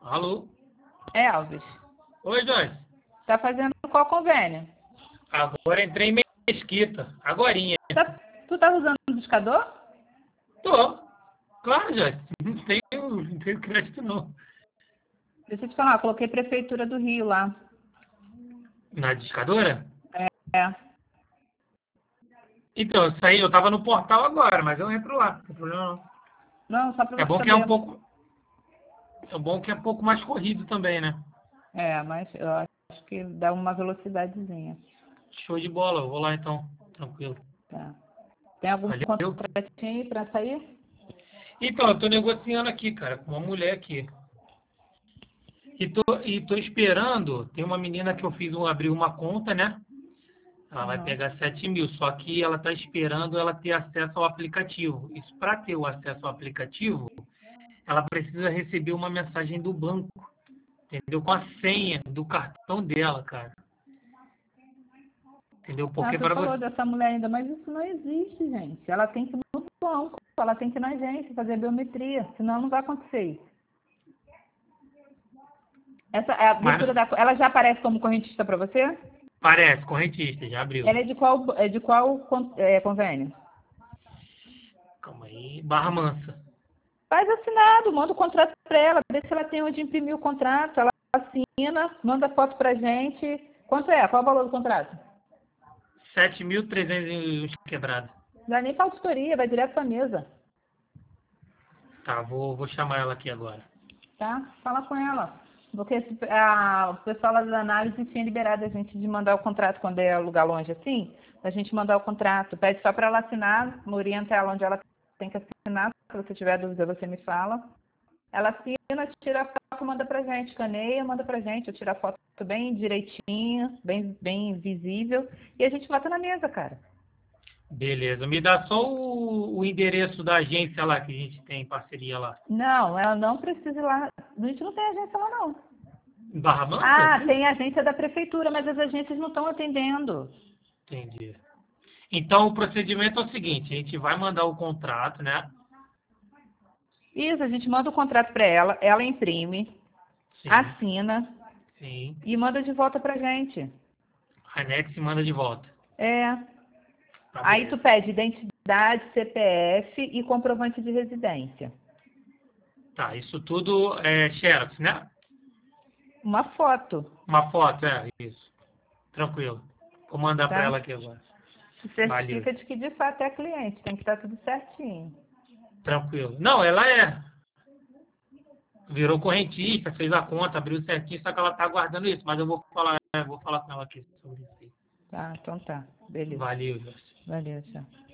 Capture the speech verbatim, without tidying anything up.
Alô? Elvis, Oi, Joyce. tá fazendo qual convênio? Agora entrei em Mesquita. Agorinha. Tá- tu tá usando o discador? Tô. Claro, Joyce. Não tenho, não tenho crédito, não. Deixa eu te falar, eu coloquei Prefeitura do Rio lá. Na discadora? É. Então, eu saí, eu tava no portal agora, mas eu entro lá. Não tem problema não. Não, só pra É você bom que é um saber. pouco. É bom que é um pouco mais corrido também, né? É, mas eu acho que dá uma velocidadezinha. Show de bola. Eu vou lá então. Tranquilo. Tá. Tem algum Valeu. contratinho aí pra sair? Então, eu tô negociando aqui, cara, com uma mulher aqui. E tô, e tô esperando. Tem uma menina que eu fiz um, abrir uma conta, né? Ela vai Uhum. pegar sete mil, só que ela está esperando ela ter acesso ao aplicativo. Isso, para ter o acesso ao aplicativo, ela precisa receber uma mensagem do banco, entendeu? Com a senha do cartão dela, cara. Entendeu? Ah, Porque tu para falou você. dessa mulher ainda, mas isso não existe, gente. Ela tem que ir no banco, ela tem que ir na agência fazer biometria, senão não vai acontecer isso. Essa é a Mas abertura da. Ela já aparece como correntista para você? parece, correntista, já abriu. Ela é de qual, é de qual con- é, convênio? Calma aí. Barra Mansa. Faz assinado, manda o contrato para ela, vê se ela tem onde imprimir o contrato, ela assina, manda foto pra gente. Quanto é? Qual é o valor do contrato? sete mil trezentos e uns quebrado. Não dá nem pra auditoria, vai direto pra mesa, Tá, vou, vou chamar ela aqui agora. tá? Fala com ela. Porque esse- a, o pessoal lá da análise tinha liberado a gente de mandar o contrato quando é lugar longe assim, a gente mandar o contrato. Pede só para ela assinar, orienta ela onde ela tem que assinar. Se você tiver dúvida, você me fala. Ela assina, tira a foto, manda pra gente, caneia, manda pra gente. Eu tiro a foto bem direitinho, bem, bem visível. E a gente bota na mesa, cara. Beleza. Me dá só o, o endereço da agência lá que a gente tem parceria lá. Não, ela não precisa ir lá. A gente não tem agência lá, não. Em Barra Mansa? Ah, Aqui? tem agência da prefeitura, mas as agências não estão atendendo. Entendi. Então, o procedimento é o seguinte: a gente vai mandar o contrato, né? Isso, a gente manda o contrato para ela, ela imprime, Sim, assina sim. e manda de volta pra gente. Anex e manda de volta. É. Tá, Aí tu beleza. pede identidade, C P F e comprovante de residência. Tá, isso tudo é Xerox, né? Uma foto, Uma foto, é, isso. Tranquilo. Vou mandar para tá? ela aqui agora. Se Valeu. certifica de que de fato é cliente, tem que estar tudo certinho. Tranquilo. Não, ela é. Virou correntista, fez a conta, abriu certinho, só que ela tá aguardando isso. Mas eu vou falar, eu vou falar com ela aqui sobre isso aí. Tá, então tá. Beleza. Valeu, Jorge. Valeu, tchau.